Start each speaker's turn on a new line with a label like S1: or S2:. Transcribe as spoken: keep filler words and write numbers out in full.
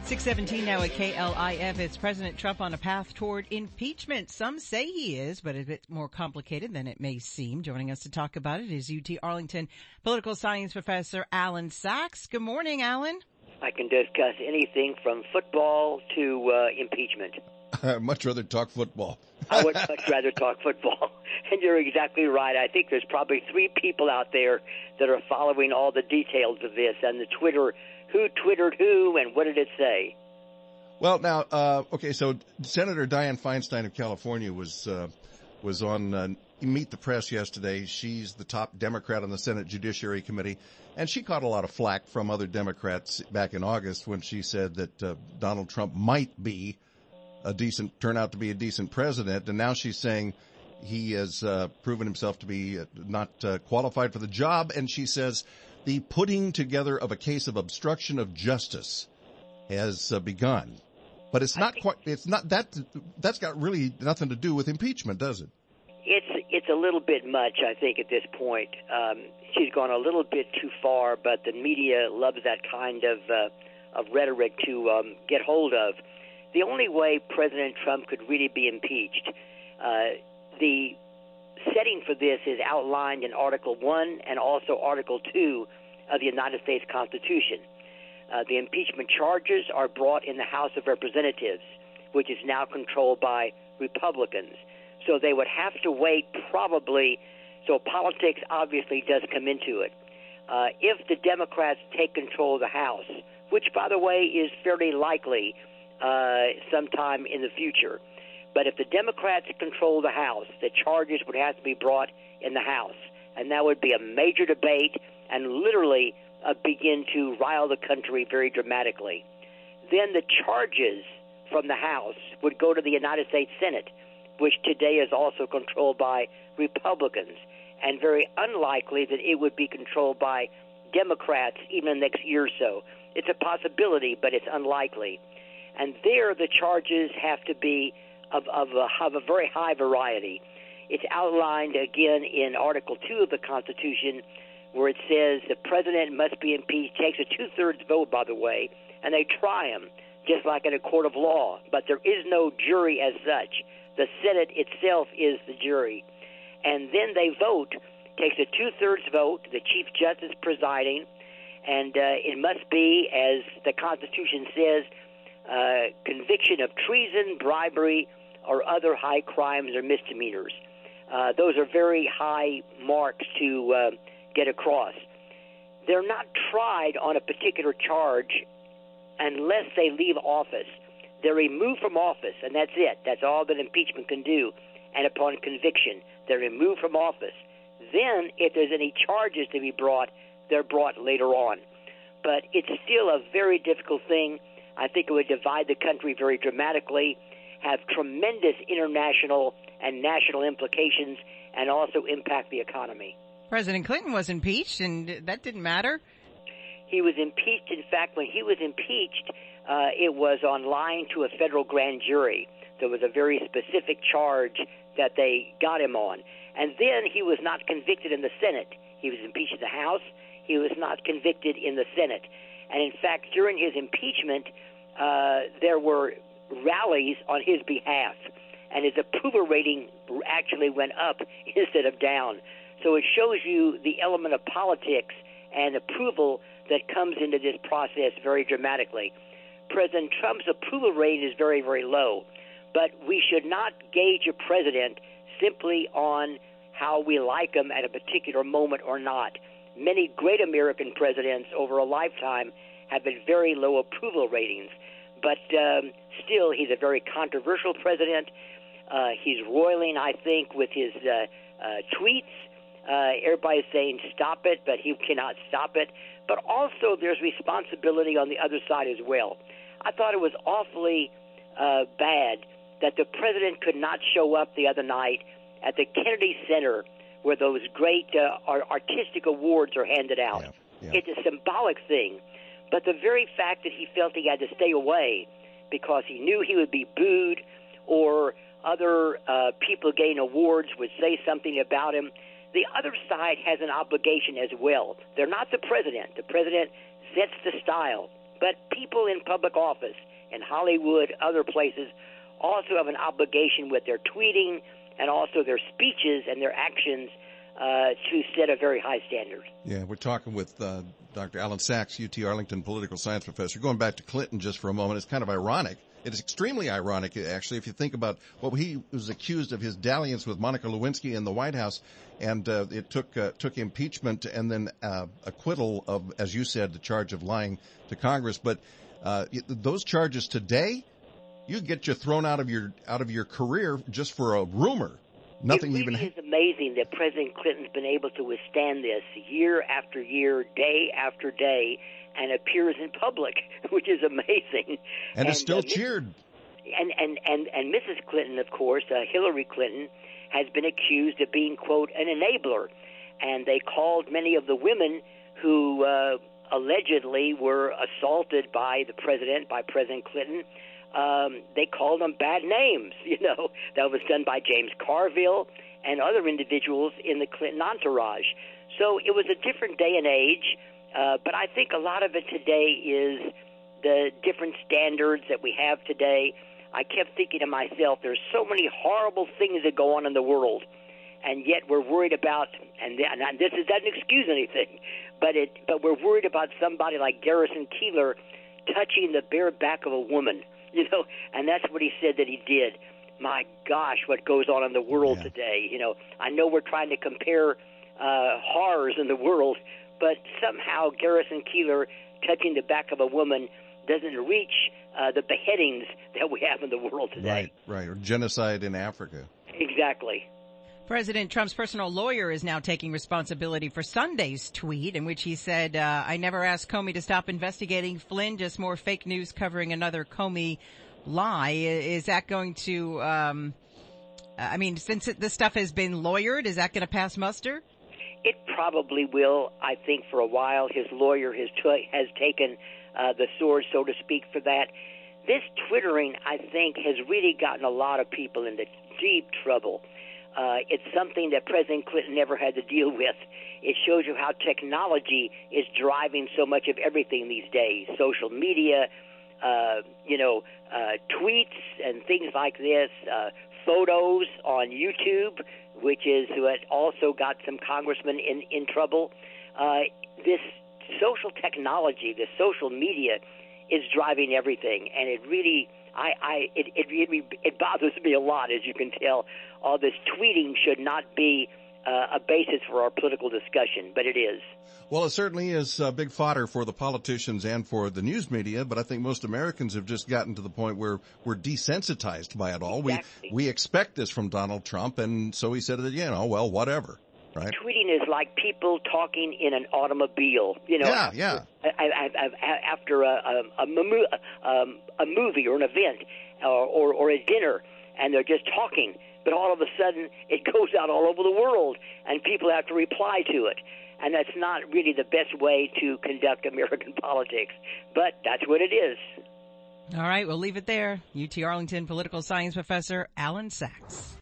S1: six seventeen now at K L I F. It's President Trump on a path toward impeachment. Some say he is, but a bit more complicated than it may seem. Joining us to talk about it is U T Arlington political science professor Alan Sachs. Good morning, Alan.
S2: I can discuss anything from football to uh, impeachment.
S3: I'd much rather talk football.
S2: I would much rather talk football. And you're exactly right. I think there's probably three people out there that are following all the details of this and the Twitter, who twittered who and what did it say.
S3: Well, now, uh, okay, so Senator Dianne Feinstein of California was uh, was on uh, Meet the Press yesterday. She's the top Democrat on the Senate Judiciary Committee, and she caught a lot of flack from other Democrats back in August when she said that uh, Donald Trump might be a decent, turn out to be a decent president, and now she's saying he has uh, proven himself to be uh, not uh, qualified for the job, and she says the putting together of a case of obstruction of justice has uh, begun. But it's not quite, it's not, that, that's got really nothing to do with impeachment, does it?
S2: It's it's a little bit much, I think, at this point. Um, she's gone a little bit too far, but the media loves that kind of uh, of rhetoric to um, get hold of. The only way President Trump could really be impeached, uh, the setting for this is outlined in Article one and also Article two of the United States Constitution. Uh, the impeachment charges are brought in the House of Representatives, which is now controlled by Republicans. So they would have to wait probably, so politics obviously does come into it. Uh, if the Democrats take control of the House, which, by the way, is fairly likely uh, sometime in the future, but if the Democrats control the House, the charges would have to be brought in the House, and that would be a major debate and literally uh, begin to rile the country very dramatically. Then the charges from the House would go to the United States Senate, which today is also controlled by Republicans, and very unlikely that it would be controlled by Democrats even in the next year or so. It's a possibility, but it's unlikely. And there the charges have to be of, of, a, of a very high variety. It's outlined again in Article two of the Constitution, where it says the president must be impeached, takes a two-thirds vote, by the way, and they try him, just like in a court of law. But there is no jury as such. The Senate itself is the jury. And then they vote, takes a two-thirds vote, the Chief Justice presiding, and uh, it must be, as the Constitution says, uh, conviction of treason, bribery, or other high crimes or misdemeanors. Uh, those are very high marks to uh, get across. They're not tried on a particular charge unless they leave office. They're removed from office, and that's it. That's all that impeachment can do. And upon conviction, they're removed from office. Then, if there's any charges to be brought, they're brought later on. But it's still a very difficult thing. I think it would divide the country very dramatically, have tremendous international and national implications, and also impact the economy.
S1: President Clinton was impeached, and that didn't matter.
S2: He was impeached. In fact, when he was impeached, uh, it was on line to a federal grand jury. There was a very specific charge that they got him on. And then he was not convicted in the Senate. He was impeached in the House. He was not convicted in the Senate. And in fact, during his impeachment, uh, there were rallies on his behalf. And his approval rating actually went up instead of down. So it shows you the element of politics and approval that comes into this process very dramatically. President Trump's approval rate is very, very low. But we should not gauge a president simply on how we like him at a particular moment or not. Many great American presidents over a lifetime have been very low approval ratings. But um, still, he's a very controversial president. Uh, he's roiling, I think, with his uh, uh, tweets. Uh, everybody's saying stop it, but he cannot stop it. But also there's responsibility on the other side as well. I thought it was awfully uh, bad that the president could not show up the other night at the Kennedy Center where those great uh, artistic awards are handed out. Yeah, yeah. It's a symbolic thing. But the very fact that he felt he had to stay away because he knew he would be booed or other uh, people getting awards would say something about him, the other side has an obligation as well. They're not the president. The president sets the style. But people in public office, in Hollywood, other places, also have an obligation with their tweeting and also their speeches and their actions uh, to set a very high standard.
S3: Yeah, we're talking with uh, Doctor Alan Sachs, U T Arlington political science professor. Going back to Clinton just for a moment, it's kind of ironic. It is extremely ironic, actually, if you think about what he was accused of, his dalliance with Monica Lewinsky in the White House, and uh, it took uh, took impeachment and then uh, acquittal of, as you said, the charge of lying to Congress. But uh, those charges today, you get you thrown out of your out of your career just for a rumor. Nothing
S2: it really
S3: even.
S2: It is amazing that President Clinton's been able to withstand this year after year, day after day, and appears in public, which is amazing.
S3: And, and is still
S2: uh,
S3: cheered.
S2: And, and, and, and Missus Clinton, of course, uh, Hillary Clinton, has been accused of being, quote, an enabler. And they called many of the women who uh, allegedly were assaulted by the president, by President Clinton, um, they called them bad names. You know, that was done by James Carville and other individuals in the Clinton entourage. So it was a different day and age. Uh, but I think a lot of it today is the different standards that we have today. I kept thinking to myself, there's so many horrible things that go on in the world, and yet we're worried about, and, th- and this is, doesn't excuse anything, but it, but we're worried about somebody like Garrison Keillor touching the bare back of a woman, you know, and that's what he said that he did. My gosh, what goes on in the world yeah. today, you know. I know we're trying to compare uh, horrors in the world, but somehow Garrison Keillor touching the back of a woman doesn't reach uh, the beheadings that we have in the world today.
S3: Right, right. Or genocide in Africa.
S2: Exactly.
S1: President Trump's personal lawyer is now taking responsibility for Sunday's tweet in which he said, uh, I never asked Comey to stop investigating Flynn, just more fake news covering another Comey lie. Is that going to, um, I mean, since it, this stuff has been lawyered, is that going to pass muster?
S2: It probably will. I think for a while his lawyer has, t- has taken uh, the sword, so to speak, for that. This Twittering, I think, has really gotten a lot of people into deep trouble. Uh, it's something that President Clinton never had to deal with. It shows you how technology is driving so much of everything these days. Social media, uh, you know, uh, tweets and things like this, uh, photos on YouTube, which is what also got some congressmen in, in trouble. Uh, this social technology, the social media, is driving everything, and it really, I, I, it, it really, it bothers me a lot, as you can tell. All this tweeting should not be uh, a basis for our political discussion, but it is.
S3: Well, it certainly is uh, big fodder for the politicians and for the news media, but I think most Americans have just gotten to the point where we're desensitized by it all.
S2: Exactly.
S3: We we expect this from Donald Trump, and so he said that, you know, well, whatever, right?
S2: Tweeting is like people talking in an automobile, you know.
S3: Yeah, yeah.
S2: I, I, I, after a, a, a, um, a movie or an event or, or, or a dinner, and they're just talking, but all of a sudden it goes out all over the world, and people have to reply to it. And that's not really the best way to conduct American politics, but that's what it is.
S1: All right, we'll leave it there. U T Arlington political science professor Alan Sachs.